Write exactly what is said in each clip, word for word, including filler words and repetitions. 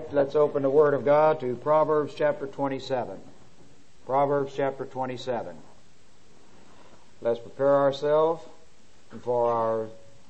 right, let's open the Word of God to Proverbs chapter twenty-seven. Proverbs chapter twenty-seven. Let's prepare ourselves for our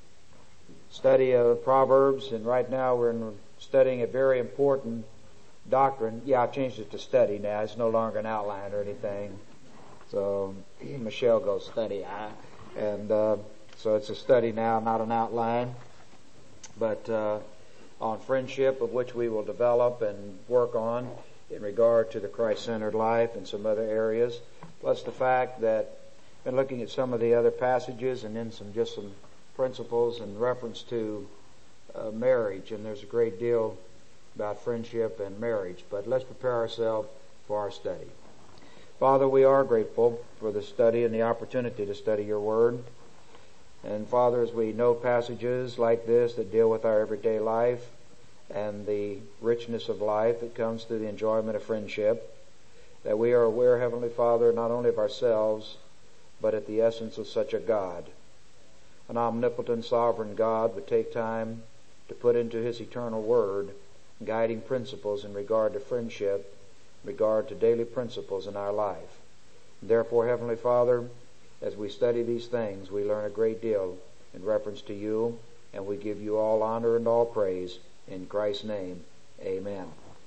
study of Proverbs, and right now we're in studying a very important doctrine. Yeah, I've changed it to study now. It's no longer an outline or anything. So Michelle goes study. And uh, so it's a study now, not an outline. But uh, on friendship, of which we will develop and work on in regard to the Christ-centered life and some other areas. Plus the fact that I've been looking at some of the other passages and then some just some principles in reference to uh, marriage. And there's a great deal about friendship and marriage. But let's prepare ourselves for our study. Father, we are grateful for the study and the opportunity to study your Word. And Father, as we know passages like this that deal with our everyday life and the richness of life that comes through the enjoyment of friendship, that we are aware, Heavenly Father, not only of ourselves, but at the essence of such a God. An omnipotent, sovereign God would take time to put into His eternal Word guiding principles in regard to friendship, in regard to daily principles in our life. Therefore, Heavenly Father, as we study these things, we learn a great deal in reference to you, and we give you all honor and all praise. In Christ's name, amen.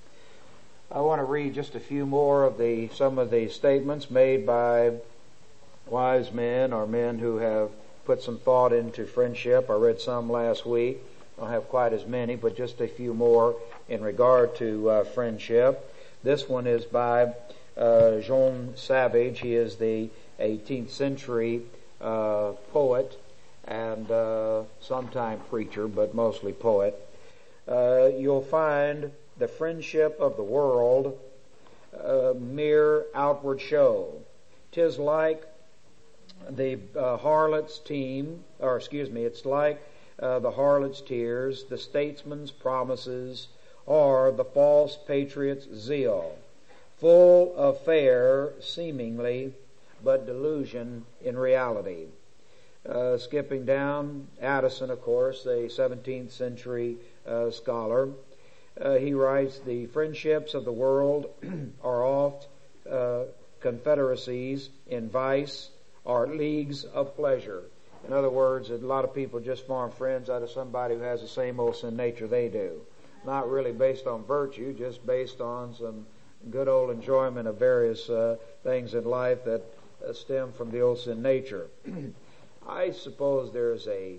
I want to read just a few more of the some of the statements made by wise men or men who have put some thought into friendship. I read some last week. I don't have quite as many, but just a few more in regard to uh, friendship. This one is by uh, Jean Savage. He is the eighteenth century uh, poet and uh, sometime preacher, but mostly poet. Uh, you'll find the friendship of the world uh, mere outward show. 'Tis like the uh, harlot's team, or excuse me, it's like uh, the harlot's tears, the statesman's promises, or the false patriot's zeal, full of fair seemingly, but delusion in reality. Uh, skipping down, Addison, of course, the seventeenth century uh, scholar, uh, he writes, the friendships of the world are oft uh, confederacies in vice or leagues of pleasure. In other words, a lot of people just form friends out of somebody who has the same old sin nature they do. Not really based on virtue, just based on some good old enjoyment of various uh, things in life that uh, stem from the old sin nature. I suppose there's a...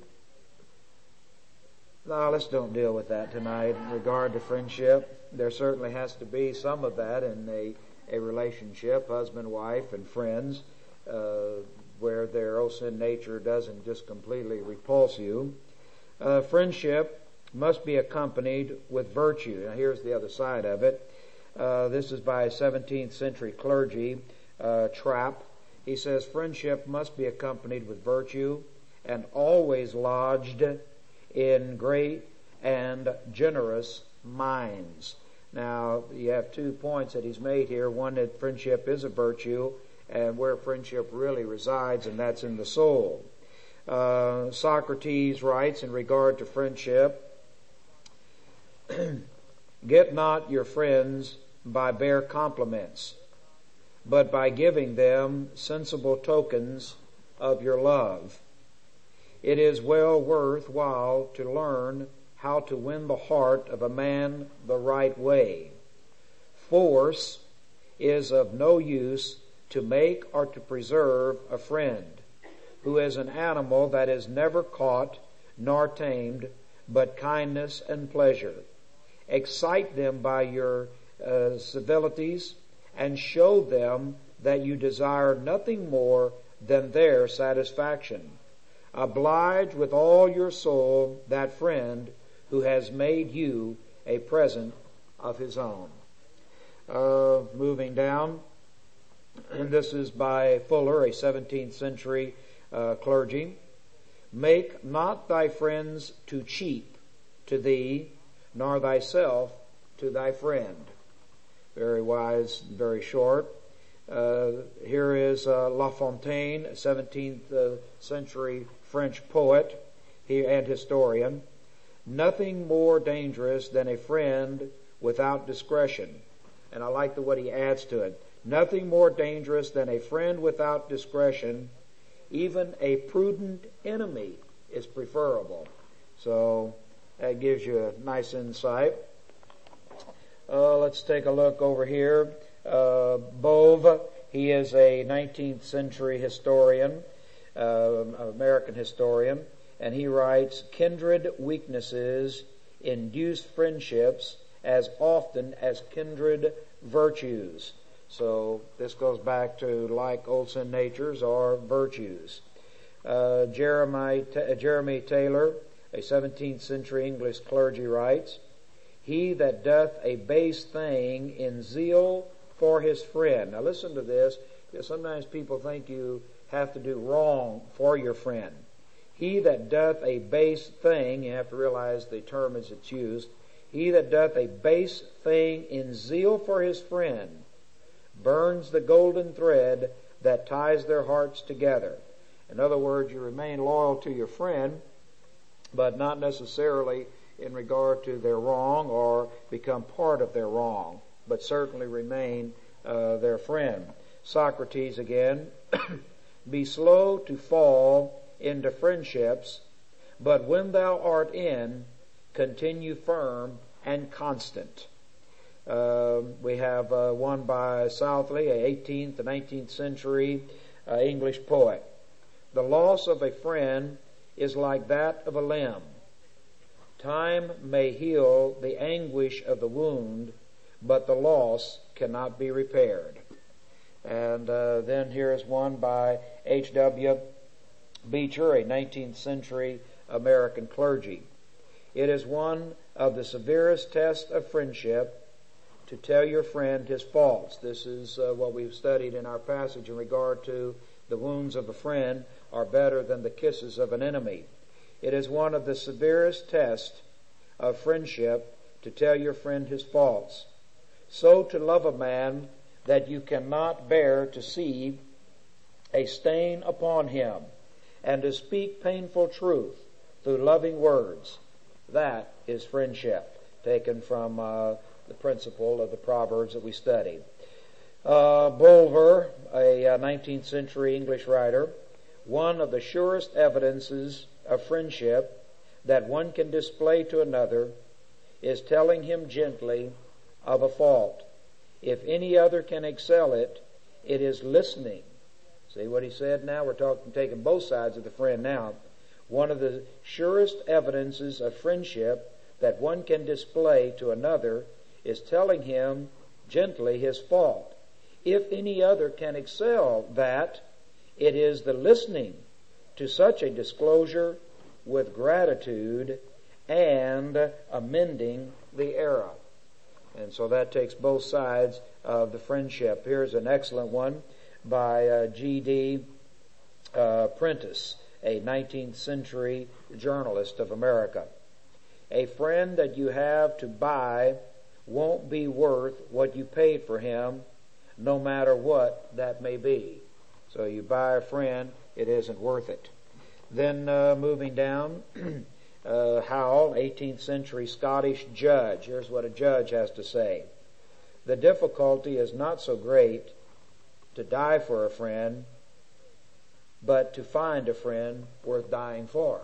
No, let's don't deal with that tonight in regard to friendship. There certainly has to be some of that in a, a relationship, husband, wife, and friends, uh, where their old sin nature doesn't just completely repulse you. Uh, friendship must be accompanied with virtue. Now here's the other side of it. Uh, this is by a seventeenth century clergy, uh, Trapp. He says, friendship must be accompanied with virtue and always lodged in great and generous minds. Now, you have two points that he's made here. One, that friendship is a virtue, and where friendship really resides, and that's in the soul. Uh, Socrates writes in regard to friendship, get not your friends by bare compliments, but by giving them sensible tokens of your love. It is well worth while to learn how to win the heart of a man the right way. Force is of no use to make or to preserve a friend, who is an animal that is never caught nor tamed, but kindness and pleasure. Excite them by your uh, civilities, and show them that you desire nothing more than their satisfaction. Oblige with all your soul that friend who has made you a present of his own. Uh, moving down, and this is by Fuller, a seventeenth century uh, clergy. Make not thy friends too cheap to thee, nor thyself to thy friend. Very wise, very short. Uh, here is uh, La Fontaine, a seventeenth uh, century French poet he, and historian. Nothing more dangerous than a friend without discretion. And I like the what he adds to it. Nothing more dangerous than a friend without discretion. Even a prudent enemy is preferable. So that gives you a nice insight. Uh, let's take a look over here. Uh, Bove, he is a nineteenth century historian, uh, American historian, and he writes, kindred weaknesses induce friendships as often as kindred virtues. So this goes back to like old sin natures or virtues. Uh, Jeremiah, Jeremy Taylor, a seventeenth century English clergy, writes, he that doth a base thing in zeal for his friend. Now listen to this, because sometimes people think you have to do wrong for your friend. He that doth a base thing, you have to realize the term as it's used, he that doth a base thing in zeal for his friend burns the golden thread that ties their hearts together. In other words, you remain loyal to your friend, but not necessarily in regard to their wrong or become part of their wrong, but certainly remain uh, their friend. Socrates again, be slow to fall into friendships, but when thou art in, continue firm and constant. Uh, we have uh, one by Southley, a eighteenth and nineteenth century uh, English poet. The loss of a friend is like that of a limb. Time may heal the anguish of the wound, but the loss cannot be repaired. And uh, then here is one by H W Beecher, a nineteenth century American clergy. It is one of the severest tests of friendship to tell your friend his faults. This is uh, what we've studied in our passage in regard to the wounds of a friend are better than the kisses of an enemy. It is one of the severest tests of friendship to tell your friend his faults. So to love a man that you cannot bear to see a stain upon him, and to speak painful truth through loving words, that is friendship, taken from uh, the principle of the Proverbs that we studied. Uh, Bulwer, a uh, nineteenth century English writer, one of the surest evidences of friendship that one can display to another is telling him gently of a fault. If any other can excel it, it is listening. See what he said now? We're talking, taking both sides of the friend now. One of the surest evidences of friendship that one can display to another is telling him gently his fault. If any other can excel that, it is the listening to such a disclosure with gratitude and amending the error. And so that takes both sides of the friendship. Here's an excellent one by uh, G D Uh, Prentice, a nineteenth century journalist of America. A friend that you have to buy won't be worth what you paid for him, no matter what that may be. So you buy a friend, it isn't worth it. Then uh, moving down, uh, Howell, eighteenth century Scottish judge. Here's what a judge has to say. The difficulty is not so great to die for a friend, but to find a friend worth dying for.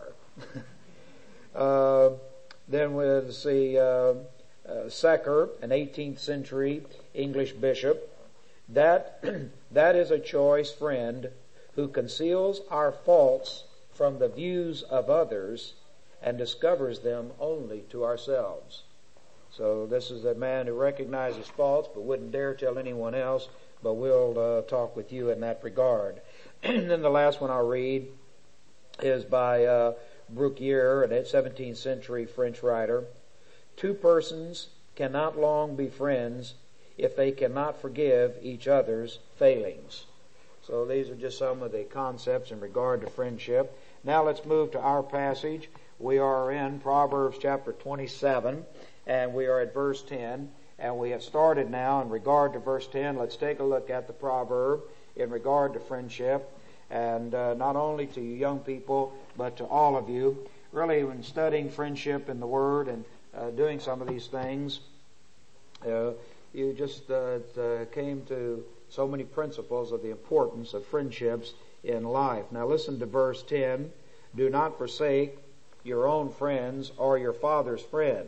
uh, then we'll see uh, uh, Secker, an eighteenth century English bishop. That that is a choice friend who conceals our faults from the views of others and discovers them only to ourselves. So this is a man who recognizes faults but wouldn't dare tell anyone else, but we'll uh, talk with you in that regard. And then the last one I'll read is by uh, Brookier, a seventeenth century French writer. Two persons cannot long be friends if they cannot forgive each other's failings. So these are just some of the concepts in regard to friendship. Now let's move to our passage. We are in Proverbs chapter twenty-seven, and we are at verse ten. And we have started now in regard to verse ten. Let's take a look at the proverb in regard to friendship, and uh, not only to you young people, but to all of you. Really, when studying friendship in the Word and uh, doing some of these things, Uh, you just uh, uh, came to so many principles of the importance of friendships in life. Now listen to verse ten. Do not forsake your own friends or your father's friend.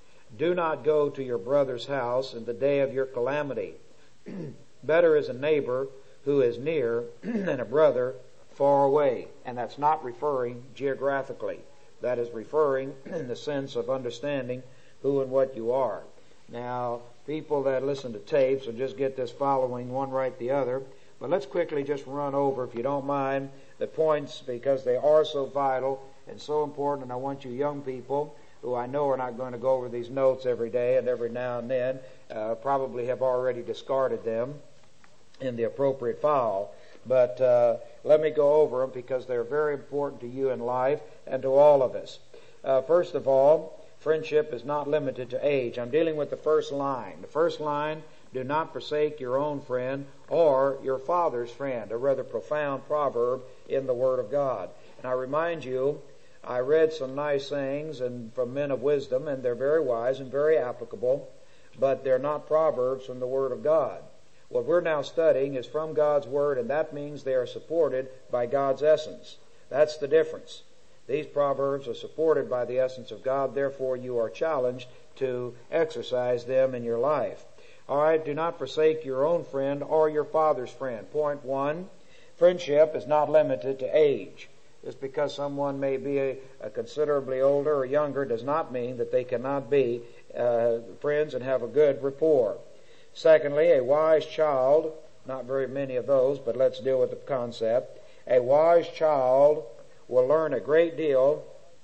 Do not go to your brother's house in the day of your calamity. Better is a neighbor who is near than a brother far away. And that's not referring geographically. That is referring in the sense of understanding who and what you are. Now, people that listen to tapes will just get this following one right the other. But let's quickly just run over, if you don't mind, the points, because they are so vital and so important. And I want you young people, who I know are not going to go over these notes every day and every now and then, uh, probably have already discarded them in the appropriate file. But uh, let me go over them because they're very important to you in life and to all of us. Uh, first of all, friendship is not limited to age. I'm dealing with the first line. The first line, do not forsake your own friend or your father's friend, a rather profound proverb in the Word of God. And I remind you, I read some nice sayings and from men of wisdom, and they're very wise and very applicable, but they're not proverbs from the Word of God. What we're now studying is from God's Word, and that means they are supported by God's essence. That's the difference. These proverbs are supported by the essence of God, therefore you are challenged to exercise them in your life. All right, do not forsake your own friend or your father's friend. Point one, friendship is not limited to age. Just because someone may be a, a considerably older or younger does not mean that they cannot be uh, friends and have a good rapport. Secondly, a wise child, not very many of those, but let's deal with the concept. A wise child will learn a great deal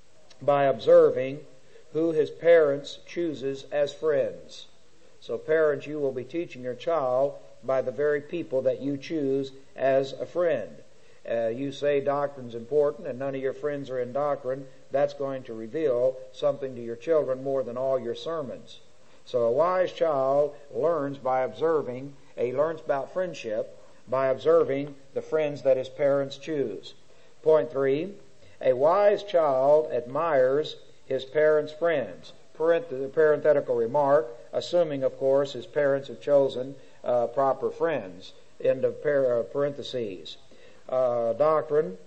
by observing who his parents chooses as friends. So parents, you will be teaching your child by the very people that you choose as a friend. Uh, you say doctrine's important and none of your friends are in doctrine, that's going to reveal something to your children more than all your sermons. So a wise child learns by observing, he learns about friendship by observing the friends that his parents choose. Point three, a wise child admires his parents' friends. Parenthetical remark, assuming, of course, his parents have chosen uh, proper friends. End of parentheses. Uh, doctrine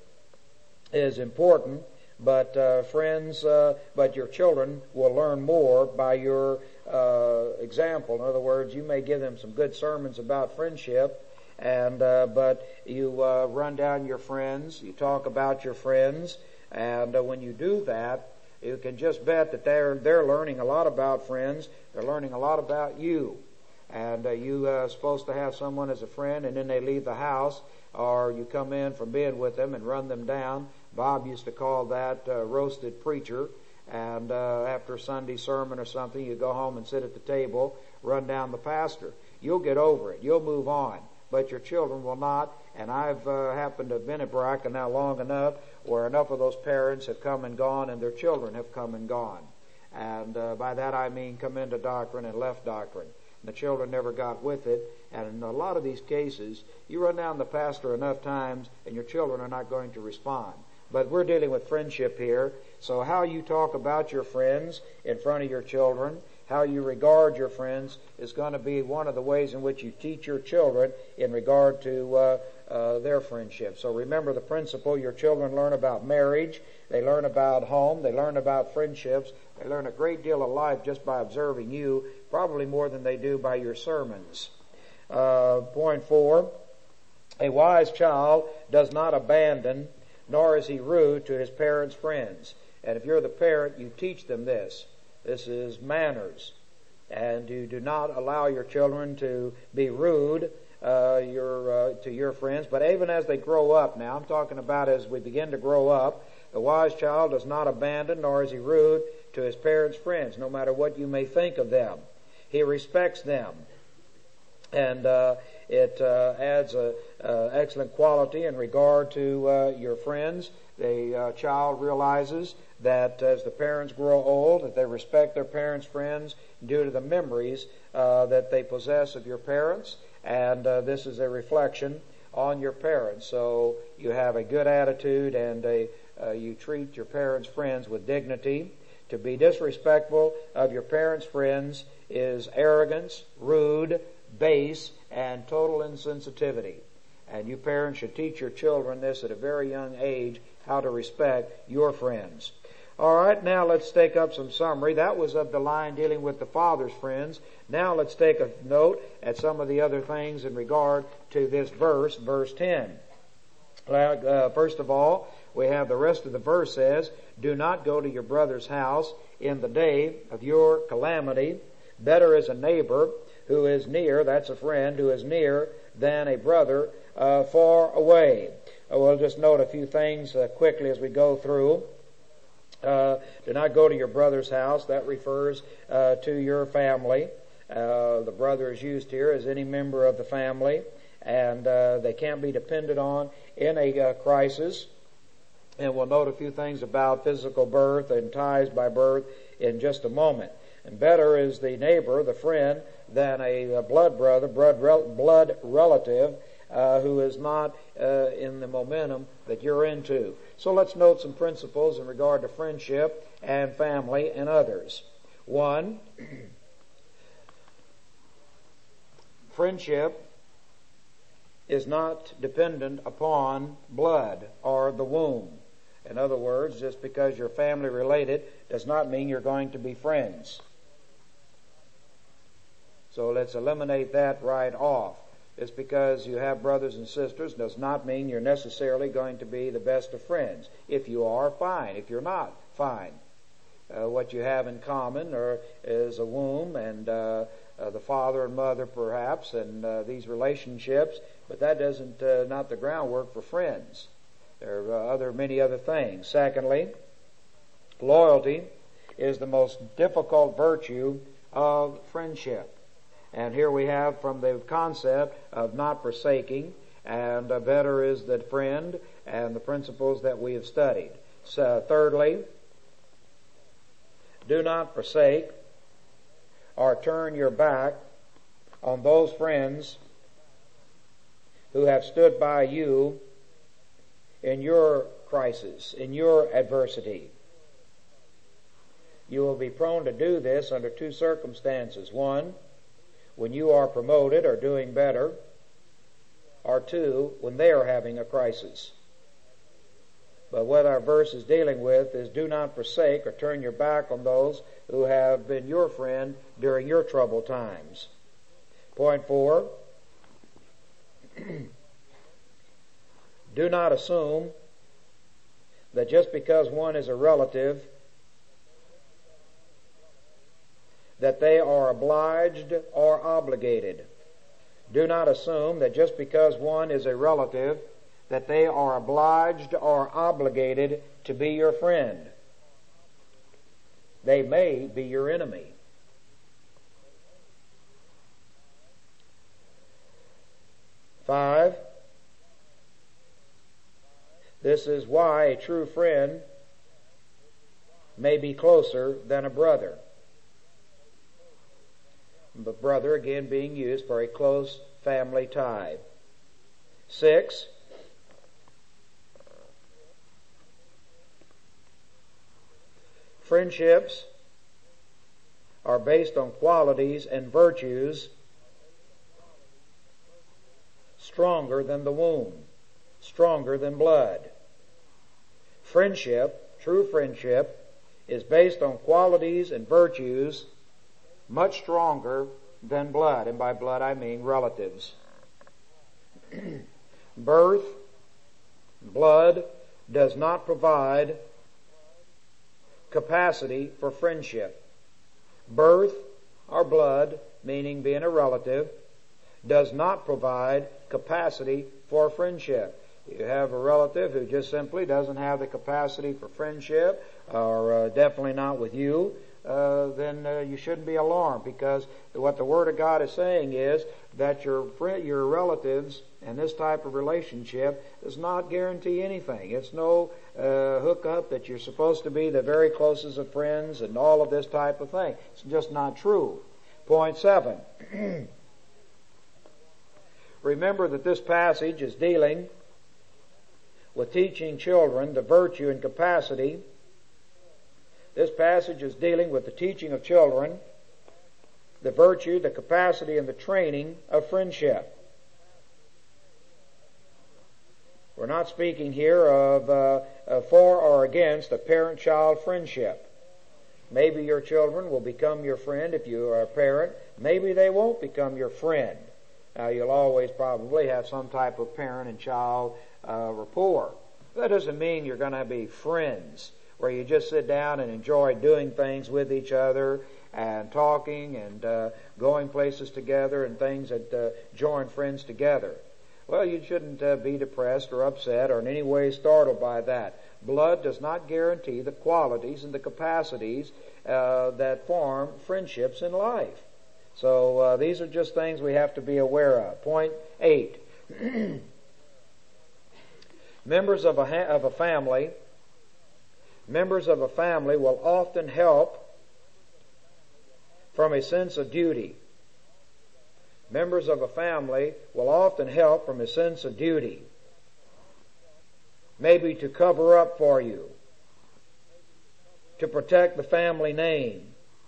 is important, but uh, friends, uh, but your children will learn more by your uh, example. In other words, you may give them some good sermons about friendship, and uh, but you uh, run down your friends, you talk about your friends, and uh, when you do that, you can just bet that they're they're learning a lot about friends. They're learning a lot about you, and uh, you are uh, supposed to have someone as a friend, and then they leave the house, or you come in from being with them and run them down. Bob used to call that uh, roasted preacher. And uh, after a Sunday sermon or something, you go home and sit at the table, run down the pastor. You'll get over it. You'll move on. But your children will not. And I've uh, happened to have been at Baraka now long enough where enough of those parents have come and gone and their children have come and gone. And uh, by that I mean come into doctrine and left doctrine. And the children never got with it. And in a lot of these cases, you run down the pastor enough times and your children are not going to respond. But we're dealing with friendship here. So how you talk about your friends in front of your children, how you regard your friends is going to be one of the ways in which you teach your children in regard to uh, uh, their friendship. So remember the principle. Your children learn about marriage. They learn about home. They learn about friendships. They learn a great deal of life just by observing you, probably more than they do by your sermons. Uh, point four, a wise child does not abandon nor is he rude to his parents' friends. And if you're the parent, you teach them this. This is manners. And you do not allow your children to be rude uh, your, uh, to your friends. But even as they grow up now, I'm talking about as we begin to grow up, the wise child does not abandon nor is he rude to his parents' friends, no matter what you may think of them. He respects them. And uh, it uh, adds a uh, excellent quality in regard to uh, your friends. The uh, child realizes that as the parents grow old, that they respect their parents' friends due to the memories uh, that they possess of your parents, and uh, this is a reflection on your parents. So you have a good attitude, and a, uh, you treat your parents' friends with dignity. To be disrespectful of your parents' friends is arrogance, rude, base, and total insensitivity. And you parents should teach your children this at a very young age, how to respect your friends. All right, now let's take up some summary. That was of the line dealing with the father's friends. Now let's take a note at some of the other things in regard to this verse, verse ten. Uh, first of all, we have the rest of the verse says, do not go to your brother's house in the day of your calamity. Better is a neighbor who is near, that's a friend, who is near than a brother uh, far away. Uh, we'll just note a few things uh, quickly as we go through. Uh, do not go to your brother's house. That refers uh, to your family. Uh, the brother is used here as any member of the family, and uh, they can't be depended on in a uh, crisis. And we'll note a few things about physical birth and ties by birth in just a moment. And better is the neighbor, the friend, than a, a blood brother, blood, rel- blood relative, uh, who is not uh, in the momentum that you're into. So let's note some principles in regard to friendship and family and others. One, friendship is not dependent upon blood or the womb. In other words, just because you're family related does not mean you're going to be friends. So let's eliminate that right off. Just because you have brothers and sisters does not mean you're necessarily going to be the best of friends. If you are, fine. If you're not, fine. Uh, what you have in common or is a womb and uh, uh, the father and mother perhaps and uh, these relationships, but that doesn't uh, not the groundwork for friends. There are other many other things. Secondly, loyalty is the most difficult virtue of friendship. And here we have from the concept of not forsaking, and uh, better is the friend, and the principles that we have studied. So, thirdly, do not forsake or turn your back on those friends who have stood by you in your crisis, in your adversity. You will be prone to do this under two circumstances. One, when you are promoted or doing better, or two, when they are having a crisis. But what our verse is dealing with is do not forsake or turn your back on those who have been your friend during your troubled times. Point four, do not assume that just because one is a relative that they are obliged or obligated. Do not assume that just because one is a relative that they are obliged or obligated to be your friend. They may be your enemy. Five, this is why a true friend may be closer than a brother. The brother again being used for a close family tie. Six, friendships are based on qualities and virtues stronger than the womb, stronger than blood. Friendship, true friendship, is based on qualities and virtues much stronger than blood. And by blood I mean relatives. Birth, blood, does not provide capacity for friendship. Birth or blood, meaning being a relative, does not provide capacity for friendship. You have a relative who just simply doesn't have the capacity for friendship, or uh, definitely not with you, uh, then uh, you shouldn't be alarmed, because what the Word of God is saying is that your friend, your relatives and this type of relationship does not guarantee anything. It's no uh, hookup that you're supposed to be the very closest of friends and all of this type of thing. It's just not true. Point seven. Remember that this passage is dealing with teaching children the virtue and capacity This passage is dealing with the teaching of children, the virtue, the capacity, and the training of friendship. We're not speaking here of uh, uh, for or against a parent-child friendship. Maybe your children will become your friend if you are a parent. Maybe they won't become your friend. Now, you'll always probably have some type of parent and child uh, rapport. That doesn't mean you're going to be friends, where you just sit down and enjoy doing things with each other and talking and uh, going places together and things that uh, join friends together. Well, you shouldn't uh, be depressed or upset or in any way startled by that. Blood does not guarantee the qualities and the capacities uh, that form friendships in life. So uh, these are just things we have to be aware of. Point eight. Members of a, ha- of a family, members of a family will often help from a sense of duty. Members of a family will often help from a sense of duty. Maybe to cover up for you, to protect the family name,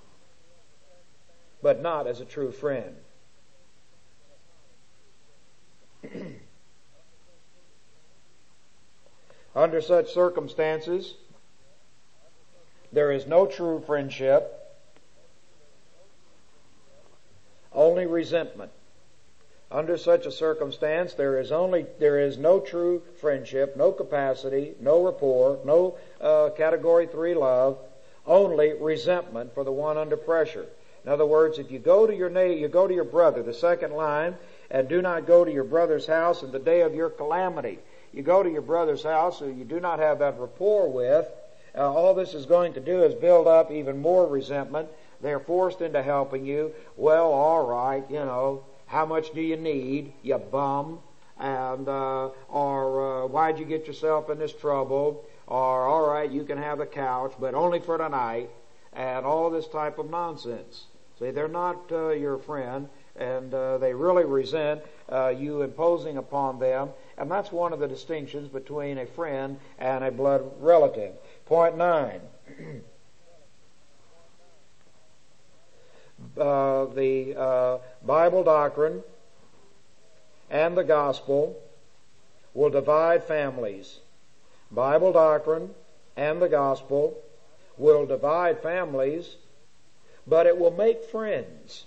but not as a true friend. Under such circumstances, there is no true friendship, only resentment. Under such a circumstance, there is only there is no true friendship, no capacity, no rapport, no uh, category three love, only resentment for the one under pressure. In other words, if you go to your na- you go to your brother, the second line, and do not go to your brother's house in the day of your calamity. You go to your brother's house who you do not have that rapport with. Uh, all this is going to do is build up even more resentment. They're forced into helping you. Well, all right, you know. How much do you need, you bum? And, uh, or, uh, why'd you get yourself in this trouble? Or, all right, you can have the couch, but only for tonight. And all this type of nonsense. See, they're not, uh, your friend, and, uh, they really resent, uh, you imposing upon them. And that's one of the distinctions between a friend and a blood relative. Point nine. Uh, the uh, Bible doctrine and the gospel will divide families. Bible doctrine and the gospel will divide families, but it will make friends.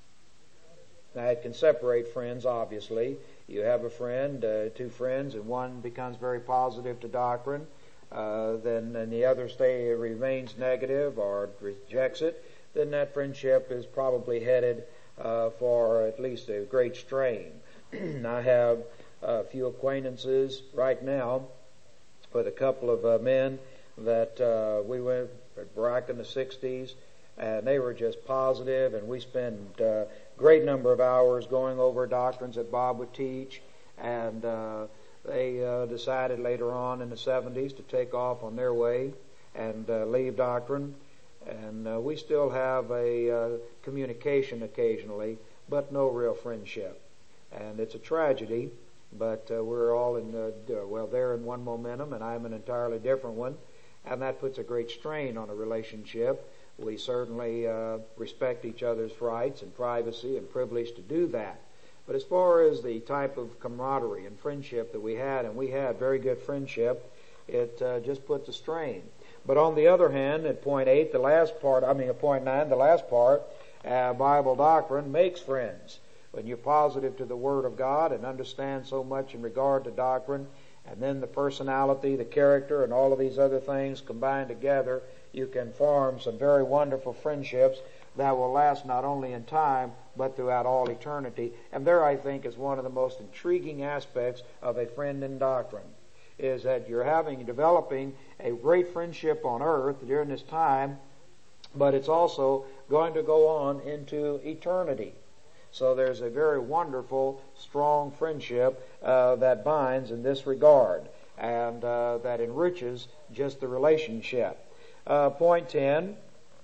Now, it can separate friends, obviously. You have a friend, uh, two friends, and one becomes very positive to doctrine, uh, then and the other stay remains negative or rejects it. Then that friendship is probably headed uh, for at least a great strain. I have a few acquaintances right now with a couple of uh, men that uh, we went back in the sixties, and they were just positive, and we spent a great number of hours going over doctrines that Bob would teach, and uh, they uh, decided later on in the seventies to take off on their way and uh, leave doctrine. And uh, we still have a uh, communication occasionally, but no real friendship. And it's a tragedy, but uh, we're all in, uh, well, they're in one momentum, and I'm an entirely different one, and that puts a great strain on a relationship. We certainly uh, respect each other's rights and privacy and privilege to do that. But as far as the type of camaraderie and friendship that we had, and we had very good friendship, it uh, just puts a strain. But on the other hand, at point eight, the last part, I mean at point nine, the last part, uh, Bible doctrine makes friends. When you're positive to the Word of God and understand so much in regard to doctrine, and then the personality, the character, and all of these other things combined together, you can form some very wonderful friendships that will last not only in time, but throughout all eternity. And there, I think, is one of the most intriguing aspects of a friend in doctrine, is that you're having, developing a great friendship on earth during this time, but it's also going to go on into eternity. So there's a very wonderful, strong friendship uh, that binds in this regard, and uh, that enriches just the relationship. Uh, point ten,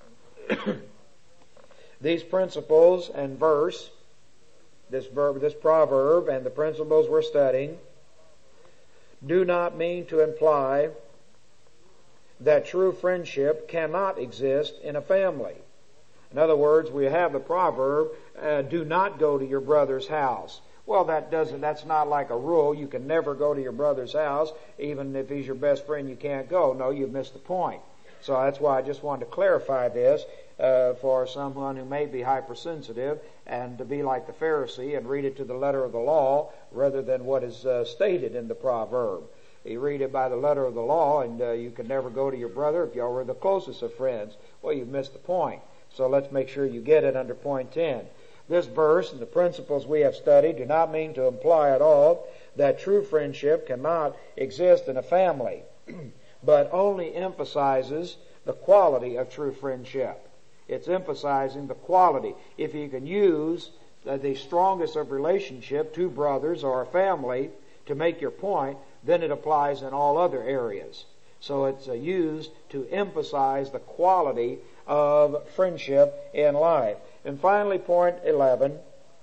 these principles and verse, this verb, this proverb, and the principles we're studying do not mean to imply that true friendship cannot exist in a family. In other words, we have the proverb, uh, do not go to your brother's house. Well, that doesn't, that's not like a rule. You can never go to your brother's house. Even if he's your best friend, you can't go. No, you've missed the point. So that's why I just wanted to clarify this uh, for someone who may be hypersensitive and to be like the Pharisee and read it to the letter of the law rather than what is uh, stated in the proverb. You read it by the letter of the law and uh, you can never go to your brother if y'all were the closest of friends. Well, you've missed the point. So let's make sure you get it under point ten. This verse and the principles we have studied do not mean to imply at all that true friendship cannot exist in a family, but only emphasizes the quality of true friendship. It's emphasizing the quality. If you can use the strongest of relationship, two brothers or a family, to make your point, then it applies in all other areas. So it's uh, used to emphasize the quality of friendship in life. And finally, point eleven,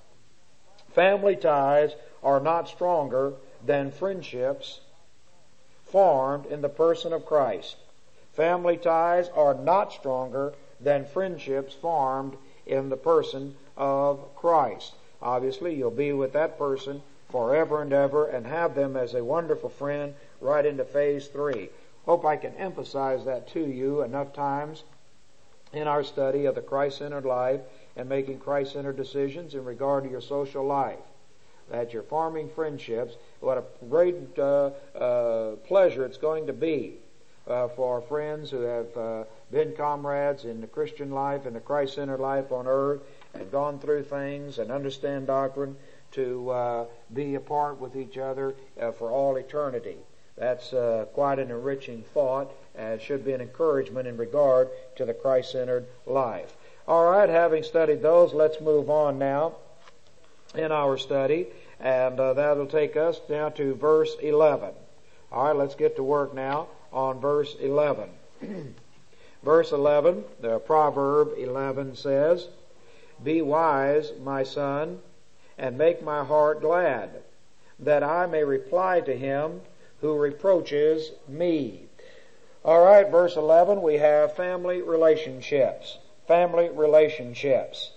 family ties are not stronger than friendships formed in the person of Christ. Family ties are not stronger than friendships formed in the person of Christ. Obviously, you'll be with that person forever and ever and have them as a wonderful friend right into phase three. Hope I can emphasize that to you enough times in our study of the Christ-centered life and making Christ-centered decisions in regard to your social life. That you're forming friendships, what a great uh, uh, pleasure it's going to be uh, for friends who have uh, been comrades in the Christian life and the Christ-centered life on earth and gone through things and understand doctrine to uh, be apart with each other uh, for all eternity. That's uh, quite an enriching thought and should be an encouragement in regard to the Christ-centered life. All right, having studied those, let's move on now in our study, and uh, that'll take us now to verse eleven. All right, let's get to work now on verse eleven. Verse eleven, the proverb eleven says, "Be wise, my son, and make my heart glad, that I may reply to him who reproaches me." All right, verse eleven, we have family relationships. Family relationships.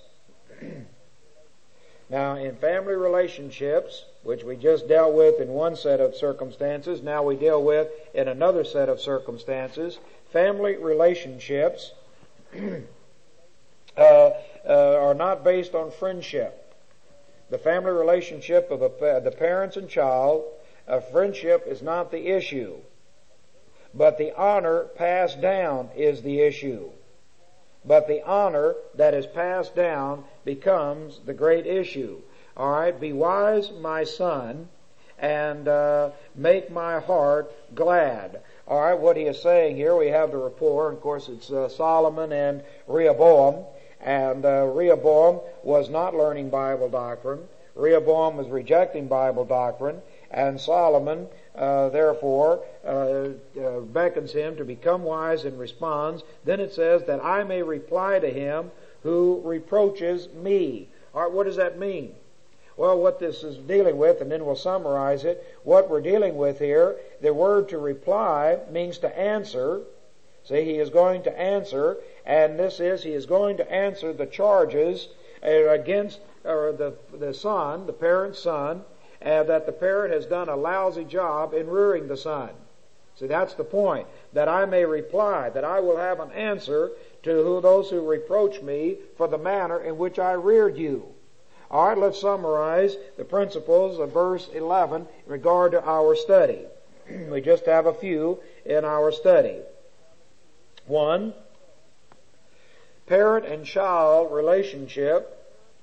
Now, in family relationships, which we just dealt with in one set of circumstances, now we deal with in another set of circumstances. Family relationships uh, uh, are not based on friendship. The family relationship of a, the parents and child, a friendship is not the issue, but the honor passed down is the issue. But the honor that is passed down becomes the great issue. All right, be wise, my son, and uh, make my heart glad. All right, what he is saying here, we have the rapport. Of course, it's uh, Solomon and Rehoboam. And uh, Rehoboam was not learning Bible doctrine. Rehoboam was rejecting Bible doctrine. And Solomon, uh, therefore, uh, uh, beckons him to become wise and responds. Then it says that I may reply to him who reproaches me. All right, what does that mean? Well, what this is dealing with, and then we'll summarize it. What we're dealing with here, the word to reply means to answer. See, he is going to answer, and this is, he is going to answer the charges against or the, the son, the parent's son, and that the parent has done a lousy job in rearing the son. See, that's the point. That I may reply, that I will have an answer to who, those who reproach me for the manner in which I reared you. All right, let's summarize the principles of verse eleven in regard to our study. We just have a few in our study. One, parent and child relationship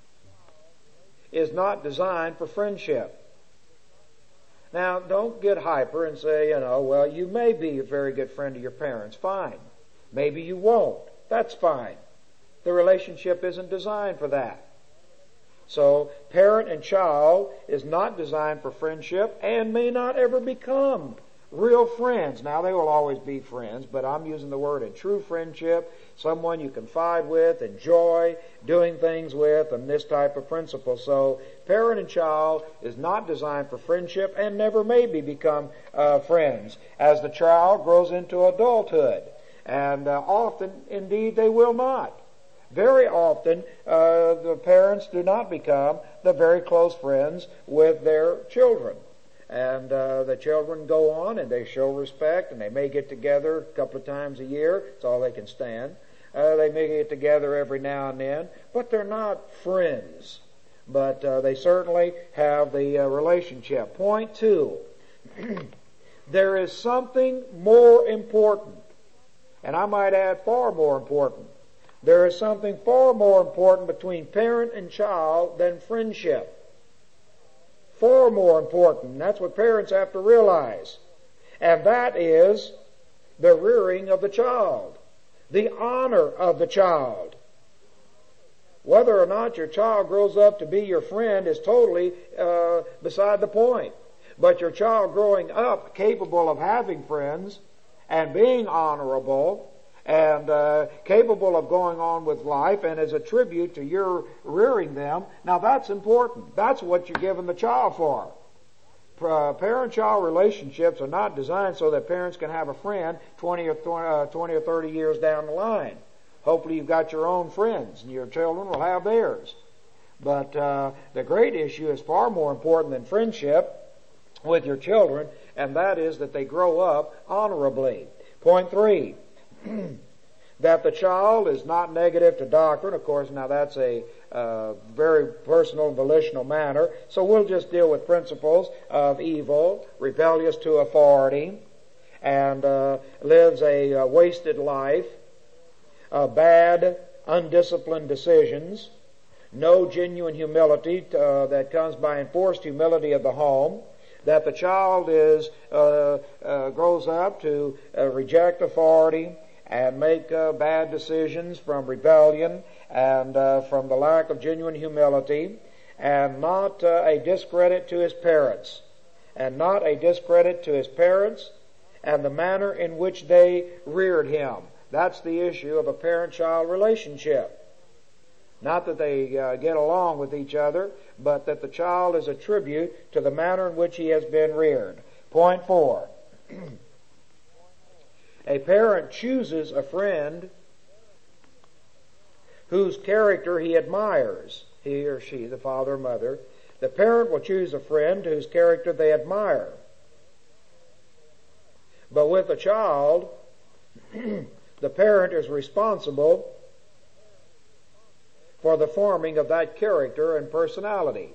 is not designed for friendship. Now, don't get hyper and say, you know, well, you may be a very good friend to your parents. Fine. Maybe you won't. That's fine. The relationship isn't designed for that. So, parent and child is not designed for friendship and may not ever become real friends. Now, they will always be friends, but I'm using the word in true friendship, someone you confide with, enjoy doing things with, and this type of principle. So, parent and child is not designed for friendship and never maybe become uh, friends as the child grows into adulthood. And uh, often, indeed, they will not. Very often, uh, the parents do not become the very close friends with their children. And uh, the children go on and they show respect, and they may get together a couple of times a year. It's all they can stand. Uh, they may get together every now and then, but they're not friends. But uh, they certainly have the uh, relationship. Point two, there is something more important, and I might add far more important. There is something far more important between parent and child than friendship. Far more important. And that's what parents have to realize. And that is the rearing of the child. The honor of the child. Whether or not your child grows up to be your friend is totally uh, beside the point. But your child growing up capable of having friends and being honorable and uh, capable of going on with life, and as a tribute to your rearing them, now that's important. That's what you're giving the child for. Uh, parent-child relationships are not designed so that parents can have a friend twenty or thirty years down the line. Hopefully you've got your own friends, and your children will have theirs. But uh, the great issue is far more important than friendship with your children, and that is that they grow up honorably. Point three. That the child is not negative to doctrine. Of course, now that's a uh, very personal and volitional matter. So we'll just deal with principles of evil, rebellious to authority, and uh, lives a uh, wasted life, uh, bad, undisciplined decisions, no genuine humility uh, that comes by enforced humility of the home, that the child is uh, uh, grows up to uh, reject authority and make uh, bad decisions from rebellion and uh, from the lack of genuine humility, and not uh, a discredit to his parents, and not a discredit to his parents and the manner in which they reared him. That's the issue of a parent-child relationship. Not that they uh, get along with each other, but that the child is a tribute to the manner in which he has been reared. Point four. A parent chooses a friend whose character he admires, he or she, the father or mother. The parent will choose a friend whose character they admire. But with a child, the parent is responsible for the forming of that character and personality.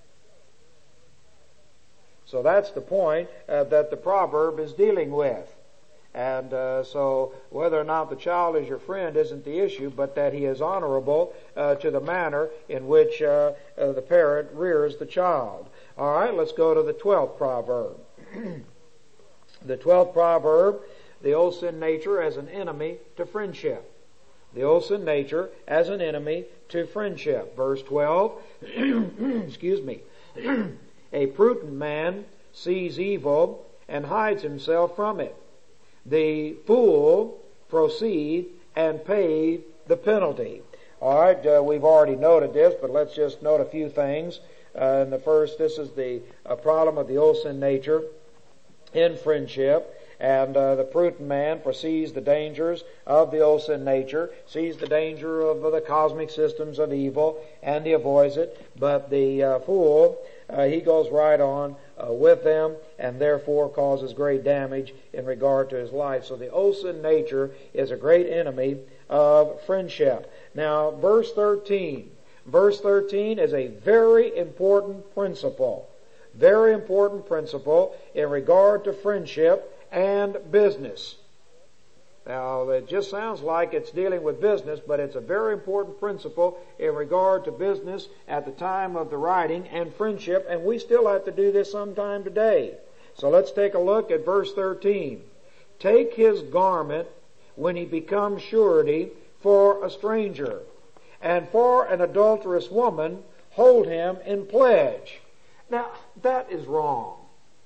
So that's the point uh, that the proverb is dealing with. And uh, so whether or not the child is your friend isn't the issue, but that he is honorable uh, to the manner in which uh, uh, the parent rears the child. All right, let's go to the twelfth proverb. The twelfth proverb, the old sin nature as an enemy to friendship. The old sin nature as an enemy to friendship. Verse twelve, excuse me. A prudent man sees evil and hides himself from it. The fool proceed and pay the penalty. All right, uh, we've already noted this, but let's just note a few things. Uh, in the first, this is the uh, problem of the old sin nature in friendship. And uh, the prudent man foresees the dangers of the old sin nature, sees the danger of the cosmic systems of evil, and he avoids it. But the uh, fool, uh, he goes right on uh, with them, and therefore causes great damage in regard to his life. So the old sin nature is a great enemy of friendship. Now, verse thirteen. Verse thirteen is a very important principle. Very important principle in regard to friendship and business. Now, it just sounds like it's dealing with business, but it's a very important principle in regard to business at the time of the writing and friendship, and we still have to do this sometime today. So let's take a look at verse thirteen. Take his garment when he becomes surety for a stranger, and for an adulterous woman hold him in pledge. Now, that is wrong.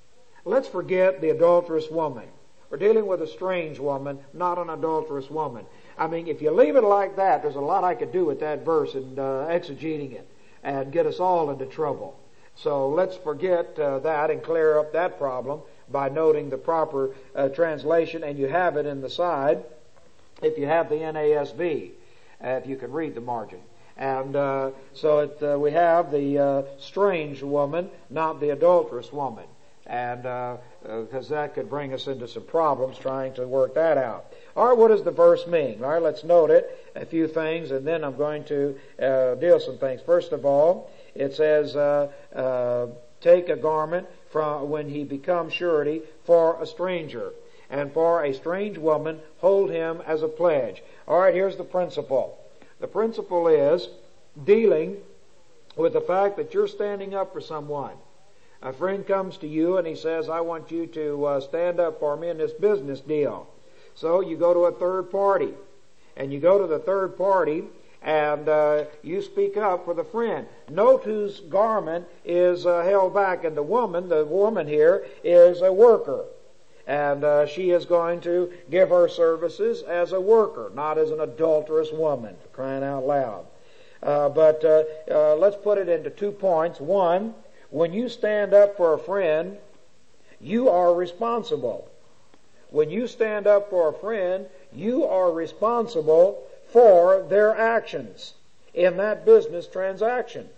let's forget the adulterous woman. We're dealing with a strange woman, not an adulterous woman. I mean, if you leave it like that, there's a lot I could do with that verse and uh, exegeting it and get us all into trouble. So let's forget uh, that and clear up that problem by noting the proper uh, translation, and you have it in the side if you have the N A S V, uh, if you can read the margin. And uh, so it, uh, we have the uh, strange woman, not the adulterous woman. And because uh, uh, that could bring us into some problems trying to work that out. All right, what does the verse mean? All right, let's note it, a few things, and then I'm going to uh, deal some things. First of all, it says, uh, uh, take a garment from when he becomes surety for a stranger, and for a strange woman hold him as a pledge. All right, here's the principle. The principle is dealing with the fact that you're standing up for someone. A friend comes to you and he says, I want you to uh, stand up for me in this business deal. So you go to a third party. And you go to the third party and uh, you speak up for the friend. Note whose garment is uh, held back. And the woman, the woman here, is a worker. And uh, she is going to give her services as a worker, not as an adulterous woman, crying out loud. Uh, but uh, uh, let's put it into two points. One, when you stand up for a friend, you are responsible. When you stand up for a friend, you are responsible for their actions in that business transaction.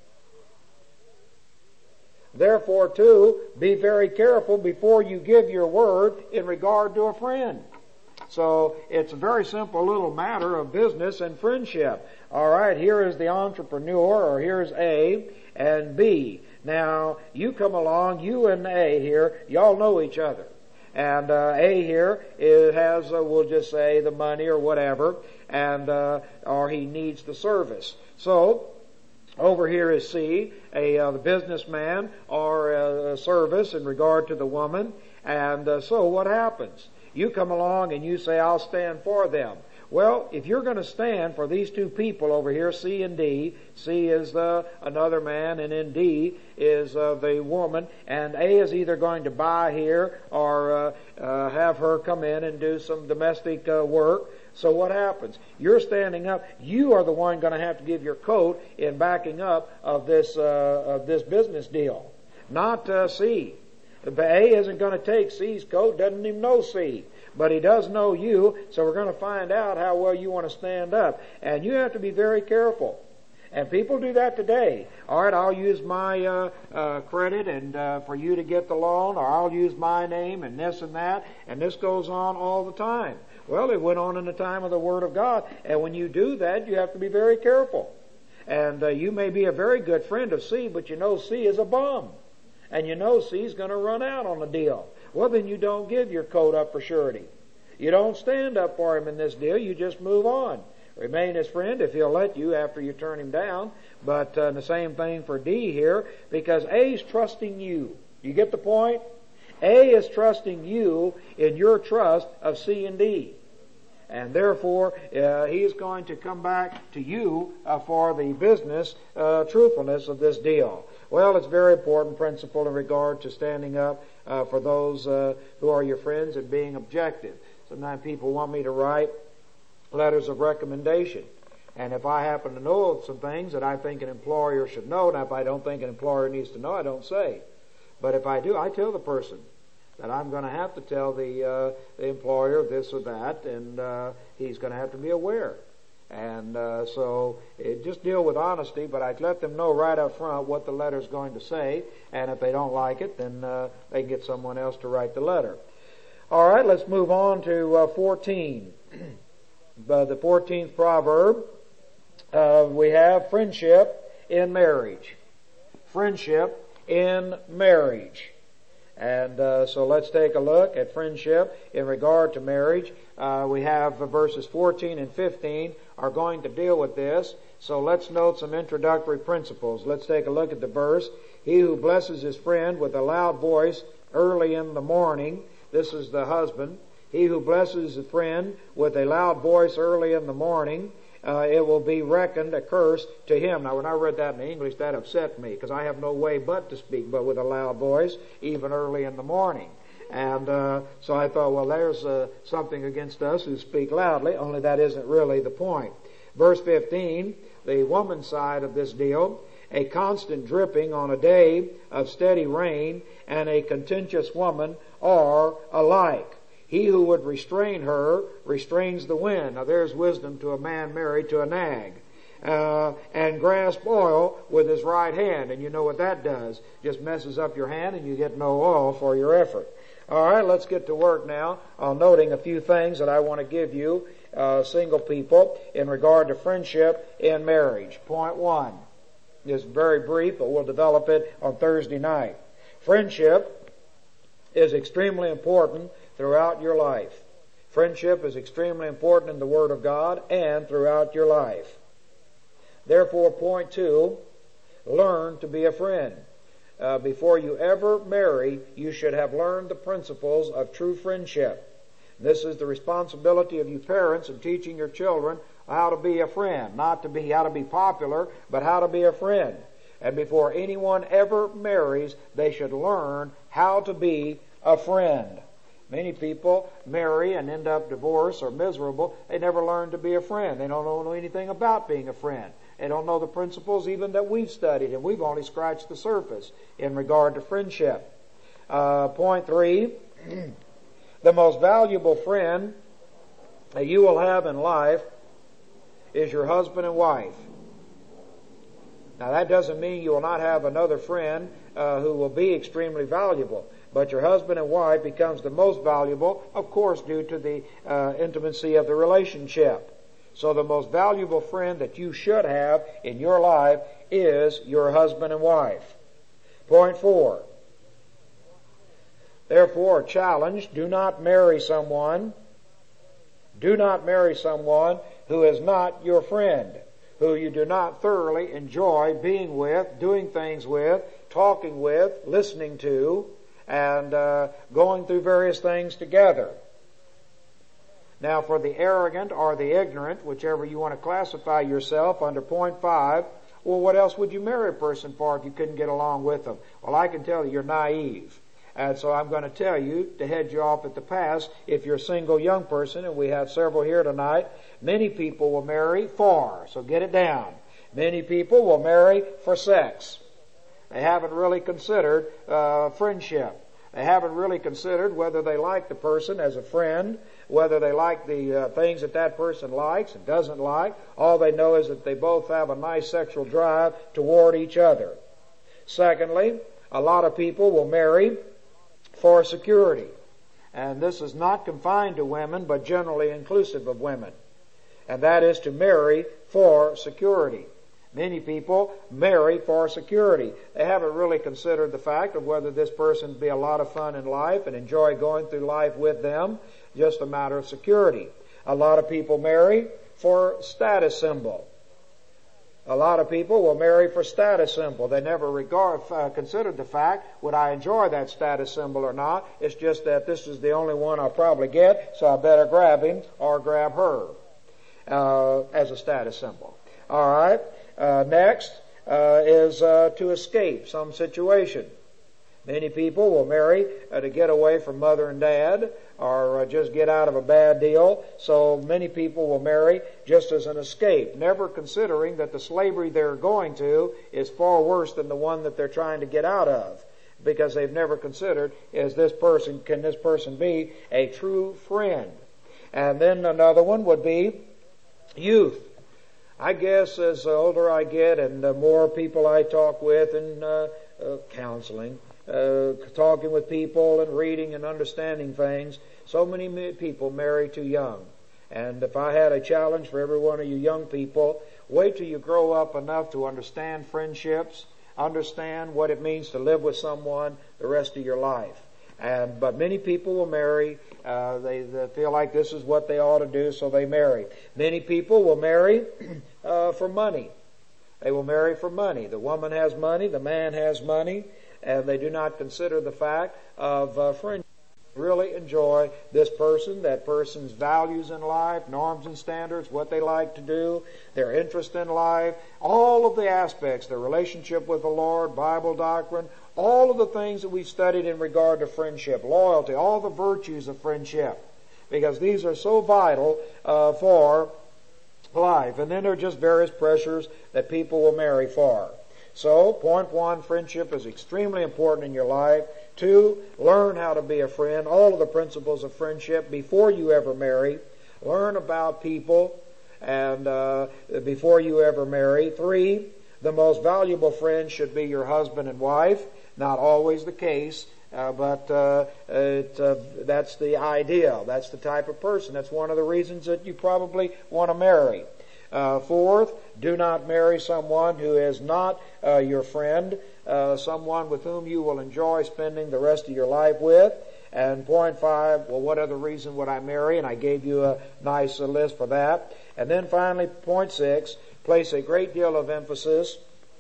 Therefore, too, be very careful before you give your word in regard to a friend. So it's a very simple little matter of business and friendship. All right, here is the entrepreneur, or here's A and B. Now, you come along, you and A here, y'all know each other. And uh, A here is, has, uh, we'll just say, the money or whatever, and uh, or he needs the service. So, over here is C, a uh, the businessman or a, a service in regard to the woman. And uh, so what happens? You come along and you say, I'll stand for them. Well, if you're going to stand for these two people over here, C and D, C is uh, another man, and then D is uh, the woman, and A is either going to buy here or uh, uh, have her come in and do some domestic uh, work. So what happens? You're standing up. You are the one going to have to give your coat in backing up of this uh, of this business deal, not uh, C. A isn't going to take C's coat, doesn't even know C. But he does know you, so we're going to find out how well you want to stand up. And you have to be very careful. And people do that today. All right, I'll use my uh, uh, credit and uh, for you to get the loan, or I'll use my name and this and that, and this goes on all the time. Well, it went on in the time of the Word of God, and when you do that, you have to be very careful. And uh, you may be a very good friend of C, but you know C is a bum. And you know C's going to run out on the deal. Well, then you don't give your coat up for surety. You don't stand up for him in this deal. You just move on. Remain his friend if he'll let you after you turn him down. But uh, the same thing for D here, because A is trusting you. You get the point? A is trusting you in your trust of C and D. And therefore, uh, he is going to come back to you uh, for the business uh, truthfulness of this deal. Well, it's a very important principle in regard to standing up uh, for those uh, who are your friends and being objective. Sometimes people want me to write letters of recommendation. And if I happen to know some things that I think an employer should know, and if I don't think an employer needs to know, I don't say. But if I do, I tell the person that I'm going to have to tell the, uh, the employer this or that, and uh, he's going to have to be aware. And uh, so it, just deal with honesty, but I'd let them know right up front what the letter's going to say, and if they don't like it, then uh, they can get someone else to write the letter. All right, let's move on to uh, fourteen. uh, the fourteenth proverb, uh, we have friendship in marriage. Friendship in marriage. And uh, so let's take a look at friendship in regard to marriage. Uh, we have uh, verses fourteen and fifteen are going to deal with this. So let's note some introductory principles. Let's take a look at the verse. He who blesses his friend with a loud voice early in the morning. This is the husband. He who blesses his friend with a loud voice early in the morning uh, it will be reckoned a curse to him. Now, when I read that in English, that upset me, because I have no way but to speak but with a loud voice, even early in the morning. And uh, so I thought, well, there's uh, something against us who speak loudly, only that isn't really the point. Verse fifteen, the woman's side of this deal, a constant dripping on a day of steady rain and a contentious woman are alike. He who would restrain her restrains the wind. Now there's wisdom to a man married to a nag. Uh, and grasp oil with his right hand. And you know what that does. Just messes up your hand and you get no oil for your effort. All right, let's get to work now on noting a few things that I want to give you, uh, single people, in regard to friendship in marriage. Point one is very brief, but we'll develop it on Thursday night. Friendship is extremely important throughout your life. Friendship is extremely important in the Word of God and throughout your life. Therefore, point two, learn to be a friend. Uh, before you ever marry, you should have learned the principles of true friendship. This is the responsibility of you parents in teaching your children how to be a friend. Not to be how to be popular, but how to be a friend. And before anyone ever marries, they should learn how to be a friend. Many people marry and end up divorced or miserable. They never learn to be a friend. They don't know anything about being a friend. They don't know the principles even that we've studied, and we've only scratched the surface in regard to friendship. Uh, point three, the most valuable friend that you will have in life is your husband and wife. Now that doesn't mean you will not have another friend uh, who will be extremely valuable. But your husband and wife becomes the most valuable, of course, due to the uh, intimacy of the relationship. So the most valuable friend that you should have in your life is your husband and wife. Point four. Therefore, challenge, do not marry someone, do not marry someone who is not your friend, who you do not thoroughly enjoy being with, doing things with, talking with, listening to, and uh, going through various things together. Now, for the arrogant or the ignorant, whichever you want to classify yourself, under point five, well, what else would you marry a person for if you couldn't get along with them? Well, I can tell you, you're naive. And so I'm going to tell you, to head you off at the pass, if you're a single young person, and we have several here tonight, many people will marry for, so get it down. Many people will marry for sex. They haven't really considered uh, friendship. They haven't really considered whether they like the person as a friend, whether they like the uh, things that that person likes and doesn't like. All they know is that they both have a nice sexual drive toward each other. Secondly, a lot of people will marry for security. And this is not confined to women, but generally inclusive of women. And that is to marry for security. Many people marry for security. They haven't really considered the fact of whether this person would be a lot of fun in life and enjoy going through life with them, just a matter of security. A lot of people marry for status symbol. A lot of people will marry for status symbol. They never regard, uh, considered the fact, would I enjoy that status symbol or not? It's just that this is the only one I'll probably get, so I better grab him or grab her uh, as a status symbol. All right. Uh, next uh, is uh, to escape some situation. Many people will marry uh, to get away from mother and dad, or uh, just get out of a bad deal. So many people will marry just as an escape, never considering that the slavery they're going to is far worse than the one that they're trying to get out of, because they've never considered, is this person, can this person be a true friend? And then another one would be youth. I guess as the older I get and the more people I talk with in uh, uh, counseling, uh, talking with people and reading and understanding things, so many people marry too young. And if I had a challenge for every one of you young people, wait till you grow up enough to understand friendships, understand what it means to live with someone the rest of your life. And but many people will marry. Uh, they, they feel like this is what they ought to do, so they marry. Many people will marry uh, for money. They will marry for money. The woman has money, the man has money, and they do not consider the fact of uh, friendship. really enjoy this person, that person's values in life, norms and standards, what they like to do, their interest in life, all of the aspects, their relationship with the Lord, Bible doctrine, all of the things that we've studied in regard to friendship, loyalty, all the virtues of friendship, because these are so vital uh, for life. And then there are just various pressures that people will marry for. So, point one, friendship is extremely important in your life. Two, learn how to be a friend, all of the principles of friendship before you ever marry. Learn about people and uh, before you ever marry. Three, the most valuable friends should be your husband and wife. Not always the case, uh, but uh, it, uh, that's the ideal. That's the type of person. That's one of the reasons that you probably want to marry. Uh, fourth, do not marry someone who is not uh, your friend, uh, someone with whom you will enjoy spending the rest of your life with. And point five, well, what other reason would I marry? And I gave you a nice uh, list for that. And then finally, point six, place a great deal of emphasis.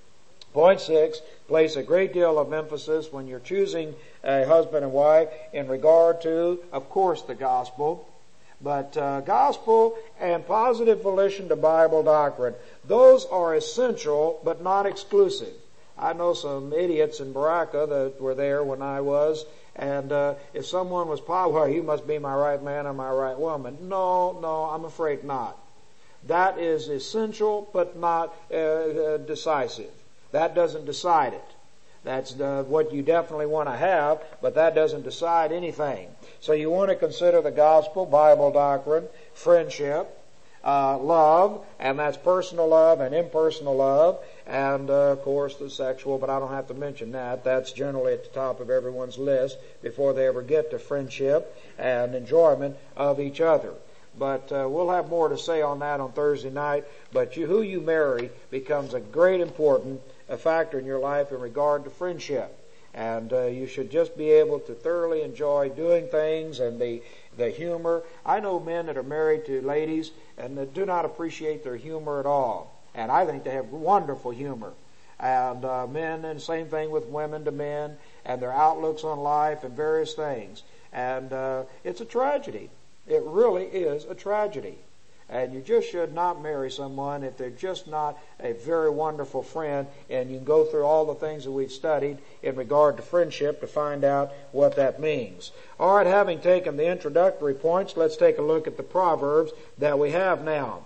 Point six, place a great deal of emphasis when you're choosing a husband and wife in regard to, of course, the gospel. But uh, gospel and positive volition to Bible doctrine, those are essential but not exclusive. I know some idiots in Baraka that were there when I was, and uh, if someone was, well, you must be my right man or my right woman. No, no, I'm afraid not. That is essential but not uh, uh, decisive. That doesn't decide it. That's the, what you definitely want to have, but that doesn't decide anything. So you want to consider the gospel, Bible doctrine, friendship, uh, love, and that's personal love and impersonal love, and uh, of course the sexual, but I don't have to mention that. That's generally at the top of everyone's list before they ever get to friendship and enjoyment of each other. But uh, we'll have more to say on that on Thursday night. But you, who you marry becomes a great important a factor in your life in regard to friendship. And uh, you should just be able to thoroughly enjoy doing things and the the humor. I know men that are married to ladies and that do not appreciate their humor at all. And I think they have wonderful humor. And uh, men, and same thing with women to men, and their outlooks on life and various things. And uh, it's a tragedy. It really is a tragedy. And you just should not marry someone if they're just not a very wonderful friend. And you can go through all the things that we've studied in regard to friendship to find out what that means. All right, having taken the introductory points, let's take a look at the Proverbs that we have now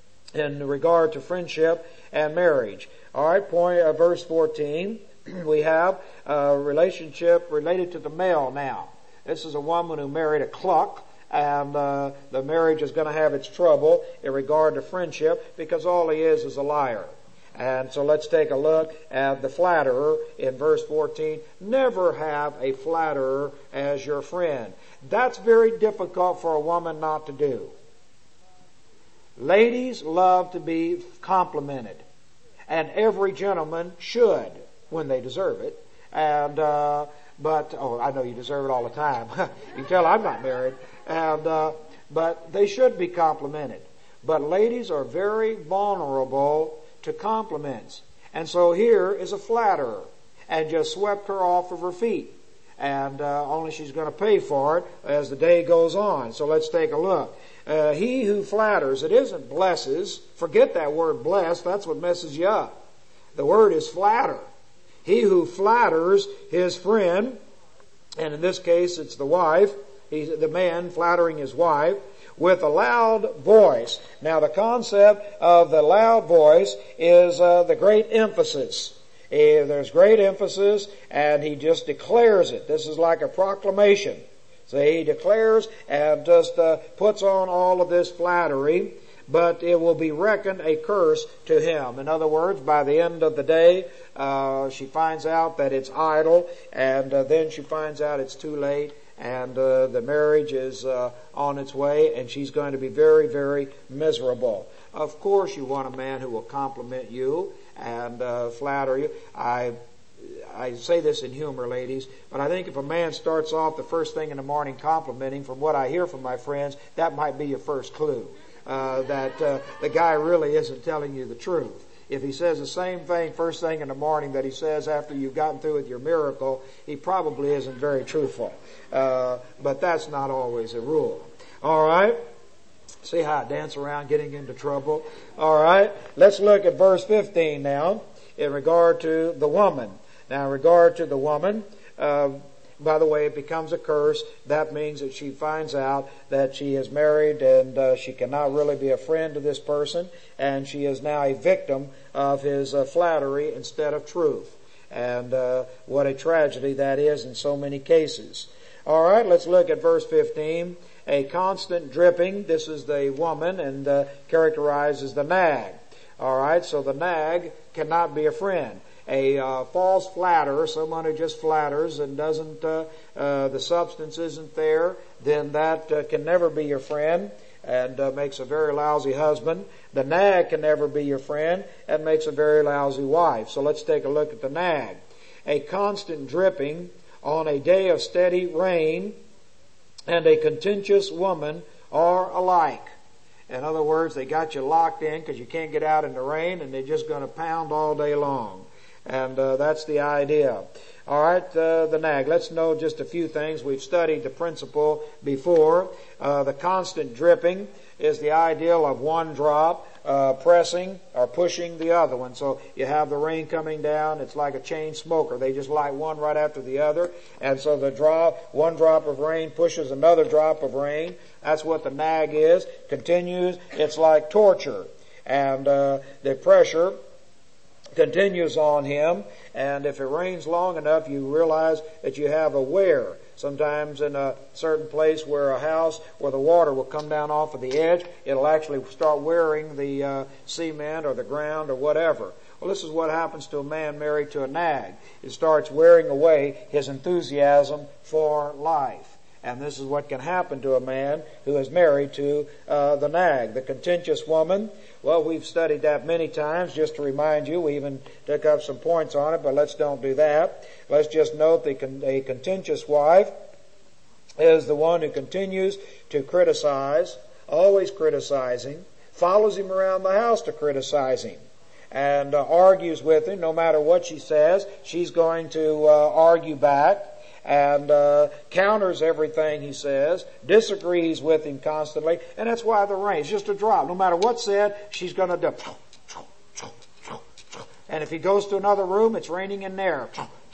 in regard to friendship and marriage. All right, point uh, verse fourteen. We have a relationship related to the male now. This is a woman who married a cluck. And uh, the marriage is going to have its trouble in regard to friendship because all he is is a liar. And so let's take a look at the flatterer in verse fourteen. Never have a flatterer as your friend. That's very difficult for a woman not to do. Ladies love to be complimented. And every gentleman should when they deserve it. And uh, but, oh, I know you deserve it all the time. You can tell I'm not married. And, uh, but they should be complimented. But ladies are very vulnerable to compliments. And so here is a flatterer and just swept her off of her feet. And uh, only she's going to pay for it as the day goes on. So let's take a look. Uh, he who flatters, it isn't blesses. Forget that word bless. That's what messes you up. The word is flatter. He who flatters his friend, and in this case it's the wife, he's the man flattering his wife, with a loud voice. Now the concept of the loud voice is uh, the great emphasis. Uh, there's great emphasis, and he just declares it. This is like a proclamation. So he declares and just uh, puts on all of this flattery, but it will be reckoned a curse to him. In other words, by the end of the day, uh, she finds out that it's idle, and uh, then she finds out it's too late, and uh, the marriage is uh, on its way, and she's going to be very, very miserable. Of course, you want a man who will compliment you and uh, flatter you. I I say this in humor, ladies, but I think if a man starts off the first thing in the morning complimenting, from what I hear from my friends, that might be your first clue. Uh, that uh, the guy really isn't telling you the truth. If he says the same thing first thing in the morning that he says after you've gotten through with your miracle, he probably isn't very truthful. Uh, but that's not always a rule. All right? See how I dance around getting into trouble? All right? Let's look at verse fifteen now in regard to the woman. Now, in regard to the woman, uh, by the way, it becomes a curse. That means that she finds out that she is married and uh, she cannot really be a friend to this person, and she is now a victim of his uh, flattery instead of truth. And uh, what a tragedy that is in so many cases. All right, let's look at verse fifteen. A constant dripping. This is the woman and uh, characterizes the nag. All right, so the nag cannot be a friend. A uh, false flatterer, someone who just flatters and doesn't, uh, uh, the substance isn't there, then that uh, can never be your friend and uh, makes a very lousy husband. The nag can never be your friend and makes a very lousy wife. So let's take a look at the nag. A constant dripping on a day of steady rain and a contentious woman are alike. In other words, they got you locked in because you can't get out in the rain, and they're just going to pound all day long. And uh, that's the idea. All right, uh, the nag. Let's know just a few things. We've studied the principle before. Uh, the constant dripping is the ideal of one drop uh, pressing or pushing the other one. So you have the rain coming down. It's like a chain smoker. They just light one right after the other. And so the drop, one drop of rain pushes another drop of rain. That's what the nag is. Continues. It's like torture. And uh, the pressure continues on him, and if it rains long enough, you realize that you have a wear. Sometimes in a certain place where a house where the water will come down off of the edge, it'll actually start wearing the uh, cement or the ground or whatever. Well, this is what happens to a man married to a nag. It starts wearing away his enthusiasm for life. And this is what can happen to a man who is married to uh, the nag. The contentious woman, well, we've studied that many times. Just to remind you, we even took up some points on it, but let's don't do that. Let's just note that a contentious wife is the one who continues to criticize, always criticizing, follows him around the house to criticize him, and uh, argues with him. No matter what she says, she's going to uh, argue back. And uh, counters everything he says, disagrees with him constantly, and that's why the rain is just a drop. No matter what's said, she's going to do. And if he goes to another room, it's raining in there.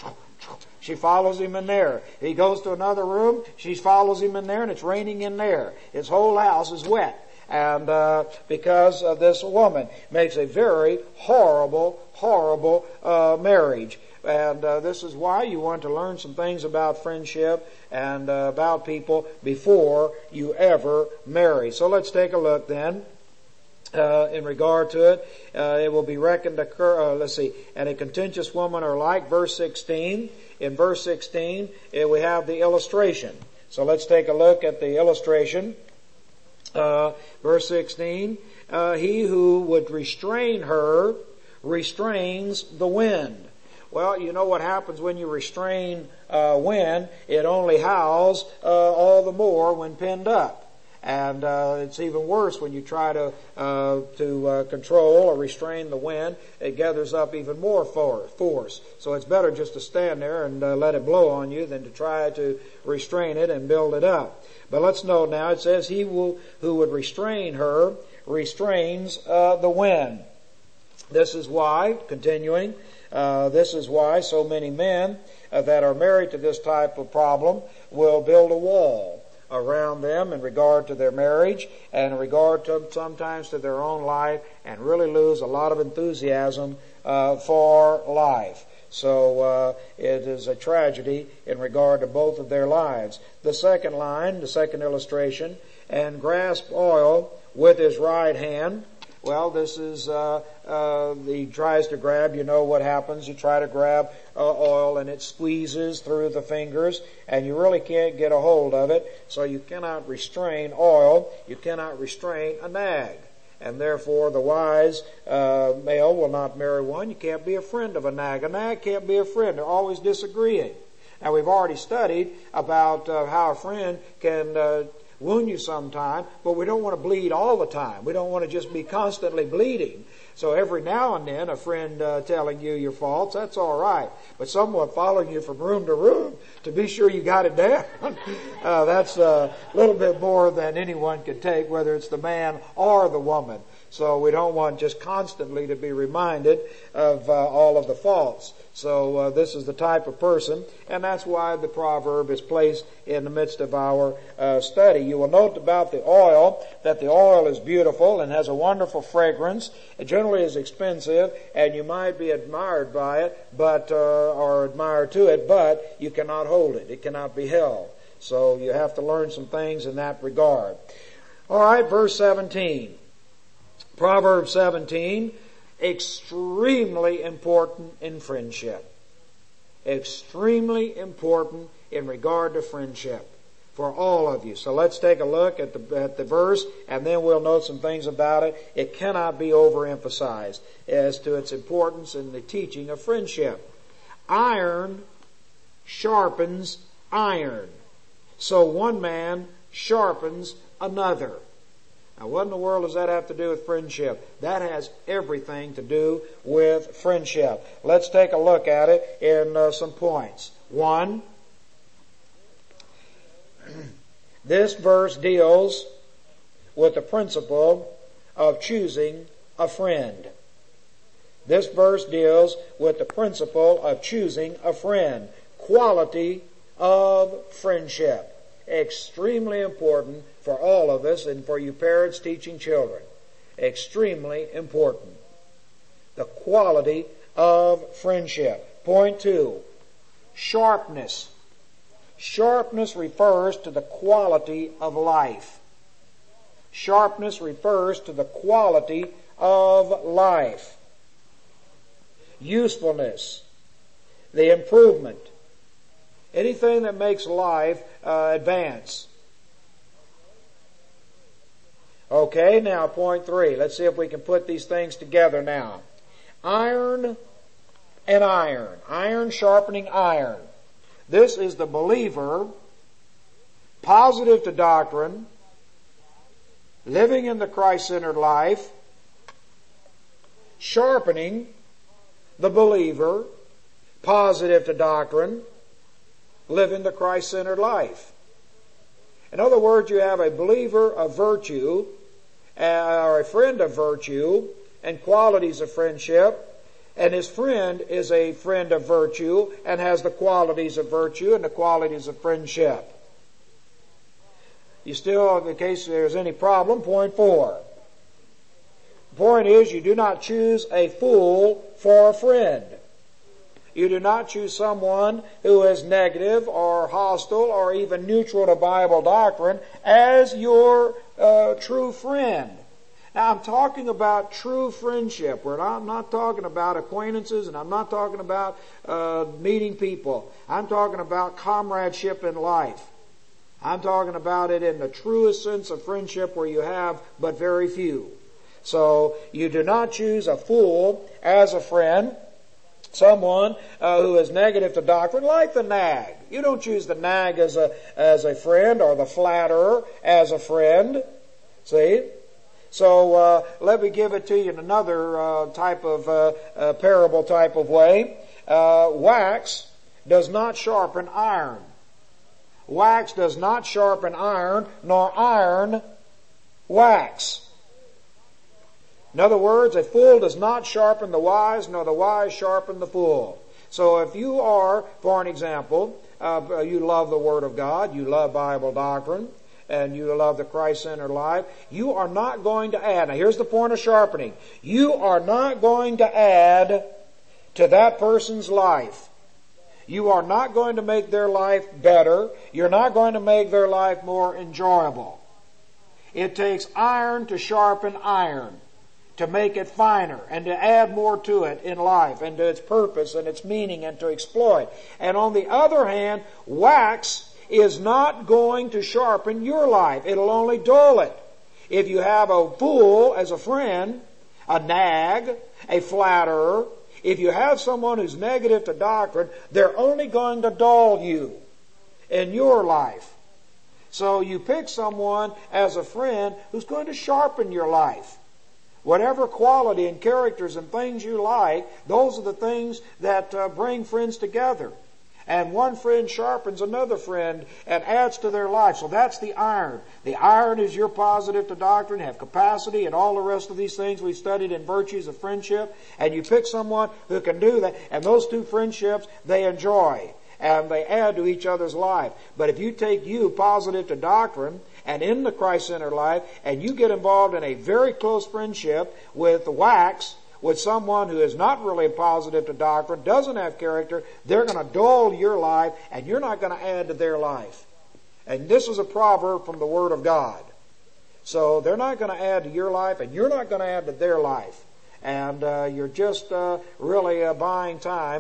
She follows him in there. He goes to another room, she follows him in there, and it's raining in there. His whole house is wet. And uh, because of this woman, makes a very horrible, horrible uh, marriage. And uh, this is why you want to learn some things about friendship and uh, about people before you ever marry. So let's take a look then. Uh, in regard to it, uh, it will be reckoned occur, uh, let's see, and a contentious woman are like, verse sixteen. In verse sixteen, uh, we have the illustration. So let's take a look at the illustration. Uh, verse sixteen, uh, he who would restrain her restrains the wind. Well, you know what happens when you restrain uh, wind. It only howls uh, all the more when pinned up. And uh, it's even worse when you try to uh, to uh, control or restrain the wind. It gathers up even more force. So it's better just to stand there and uh, let it blow on you than to try to restrain it and build it up. But let's note now, it says, he will, who would restrain her restrains uh, the wind. This is why, continuing, uh, this is why so many men uh, that are married to this type of problem will build a wall around them in regard to their marriage and in regard to sometimes to their own life, and really lose a lot of enthusiasm uh, for life. So uh, it is a tragedy in regard to both of their lives. The second line, the second illustration, and grasp oil with his right hand. Well, this is, uh, uh, he tries to grab, you know what happens. You try to grab uh, oil and it squeezes through the fingers and you really can't get a hold of it. So you cannot restrain oil. You cannot restrain a nag. And therefore the wise uh, male will not marry one. You can't be a friend of a nag. A nag can't be a friend. They're always disagreeing. Now we've already studied about uh, how a friend can uh, wound you sometime, but we don't want to bleed all the time. We don't want to just be constantly bleeding. So every now and then, a friend uh, telling you your faults, that's all right. But someone following you from room to room to be sure you got it down, uh, that's a little bit more than anyone can take, whether it's the man or the woman. So we don't want just constantly to be reminded of uh, all of the faults. So uh, this is the type of person, and that's why the proverb is placed in the midst of our uh, study. You will note about the oil that the oil is beautiful and has a wonderful fragrance. It generally is expensive, and you might be admired by it, but uh, or admired to it, but you cannot hold it. It cannot be held. So you have to learn some things in that regard. All right, verse seventeen. Proverbs seventeen, extremely important in friendship. Extremely important in regard to friendship for all of you. So let's take a look at the, at the verse, and then we'll note some things about it. It cannot be overemphasized as to its importance in the teaching of friendship. Iron sharpens iron, so one man sharpens another. Now, what in the world does that have to do with friendship? That has everything to do with friendship. Let's take a look at it in uh, some points. One, this verse deals with the principle of choosing a friend. This verse deals with the principle of choosing a friend. Quality of friendship. Extremely important for all of us and for you parents teaching children. Extremely important. The quality of friendship. Point two, sharpness. Sharpness refers to the quality of life. Sharpness refers to the quality of life. Usefulness. The improvement. Anything that makes life uh, advance. Okay, now point three. Let's see if we can put these things together now. Iron and iron. Iron sharpening iron. This is the believer, positive to doctrine, living in the Christ-centered life, sharpening the believer, positive to doctrine, living the Christ-centered life. In other words, you have a believer of virtue, or a friend of virtue, and qualities of friendship, and his friend is a friend of virtue and has the qualities of virtue and the qualities of friendship. You still, in case there's any problem, point four. The point is, you do not choose a fool for a friend. You do not choose someone who is negative or hostile or even neutral to Bible doctrine as your uh, true friend. Now, I'm talking about true friendship. Where I'm not talking about acquaintances, and I'm not talking about uh, meeting people. I'm talking about comradeship in life. I'm talking about it in the truest sense of friendship, where you have but very few. So you do not choose a fool as a friend. Someone uh, who is negative to doctrine, like the nag. You don't choose the nag as a as a friend, or the flatterer as a friend. See? So uh, let me give it to you in another uh, type of uh, uh, parable type of way. Uh, wax does not sharpen iron. Wax does not sharpen iron, nor iron wax. In other words, a fool does not sharpen the wise, nor the wise sharpen the fool. So if you are, for an example, uh, you love the Word of God, you love Bible doctrine, and you love the Christ-centered life, you are not going to add. Now here's the point of sharpening. You are not going to add to that person's life. You are not going to make their life better. You're not going to make their life more enjoyable. It takes iron to sharpen iron, to make it finer and to add more to it in life and to its purpose and its meaning and to exploit. And on the other hand, wax is not going to sharpen your life. It'll only dull it. If you have a fool as a friend, a nag, a flatterer, if you have someone who's negative to doctrine, they're only going to dull you in your life. So you pick someone as a friend who's going to sharpen your life. Whatever quality and characters and things you like, those are the things that uh, bring friends together. And one friend sharpens another friend and adds to their life. So that's the iron. The iron is your positive to doctrine, have capacity, and all the rest of these things we've studied in virtues of friendship. And you pick someone who can do that. And those two friendships, they enjoy. And they add to each other's life. But if you take you positive to doctrine and in the Christ-centered life, and you get involved in a very close friendship with the wax, with someone who is not really positive to doctrine, doesn't have character, they're going to dull your life, and you're not going to add to their life. And this is a proverb from the Word of God. So they're not going to add to your life, and you're not going to add to their life. And uh, you're just uh, really uh, buying time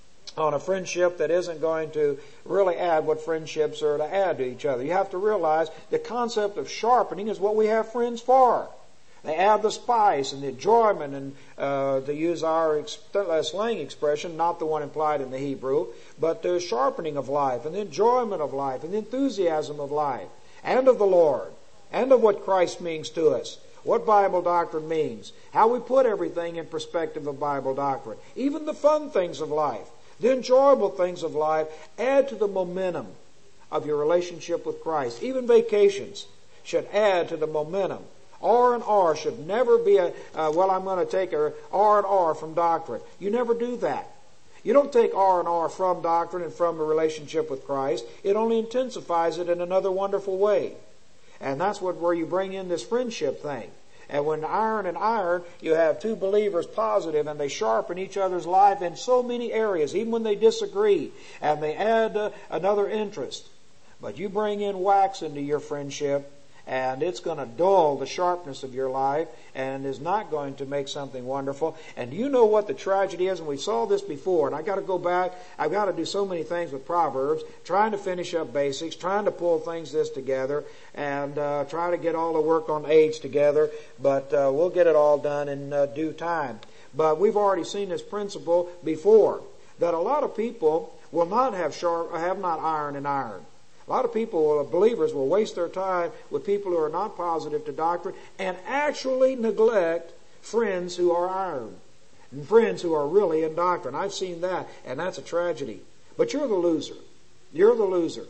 on a friendship that isn't going to really add what friendships are to add to each other. You have to realize the concept of sharpening is what we have friends for. They add the spice and the enjoyment, and uh, to use our ex- slang expression, not the one implied in the Hebrew, but the sharpening of life and the enjoyment of life and the enthusiasm of life and of the Lord and of what Christ means to us, what Bible doctrine means, how we put everything in perspective of Bible doctrine, even the fun things of life, the enjoyable things of life, add to the momentum of your relationship with Christ. Even vacations should add to the momentum. R and R should never be a, uh, well, I'm going to take a R and R from doctrine. You never do that. You don't take R and R from doctrine and from a relationship with Christ. It only intensifies it in another wonderful way. And that's what where you bring in this friendship thing. And when iron and iron, you have two believers positive, and they sharpen each other's life in so many areas, even when they disagree, and they add uh, another interest. But you bring in wax into your friendship, and it's going to dull the sharpness of your life and is not going to make something wonderful. And you know what the tragedy is? And we saw this before, and I got to go back. I've got to do so many things with Proverbs, trying to finish up basics, trying to pull things this together, and uh, try to get all the work on age together. But uh, we'll get it all done in uh, due time. But we've already seen this principle before, that a lot of people will not have sharp, have not iron and iron. A lot of people, believers, will waste their time with people who are not positive to doctrine and actually neglect friends who are iron and friends who are really in doctrine. I've seen that, and that's a tragedy. But you're the loser. You're the loser.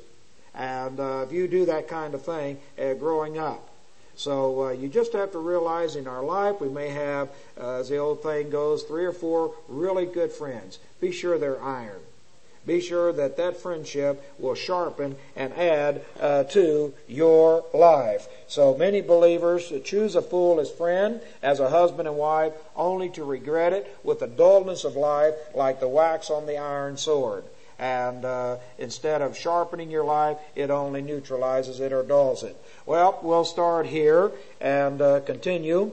And uh, if you do that kind of thing uh, growing up. So uh, you just have to realize in our life we may have, uh, as the old thing goes, three or four really good friends. Be sure they're iron. Be sure that that friendship will sharpen and add uh, to your life. So many believers choose a fool as friend, as a husband and wife, only to regret it with the dullness of life like the wax on the iron sword. And uh, instead of sharpening your life, it only neutralizes it or dulls it. Well, we'll start here and uh, continue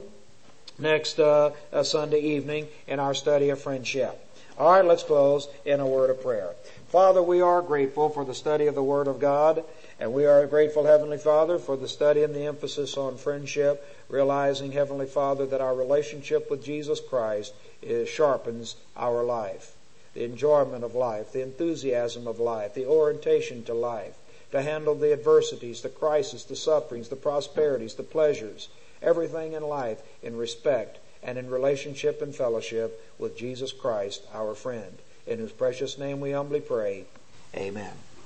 next uh, uh, Sunday evening in our study of friendship. All right, let's close in a word of prayer. Father, we are grateful for the study of the Word of God, and we are grateful, Heavenly Father, for the study and the emphasis on friendship, realizing, Heavenly Father, that our relationship with Jesus Christ is, sharpens our life, the enjoyment of life, the enthusiasm of life, the orientation to life, to handle the adversities, the crises, the sufferings, the prosperities, the pleasures, everything in life in respect and in relationship and fellowship with Jesus Christ, our friend, in whose precious name we humbly pray. Amen.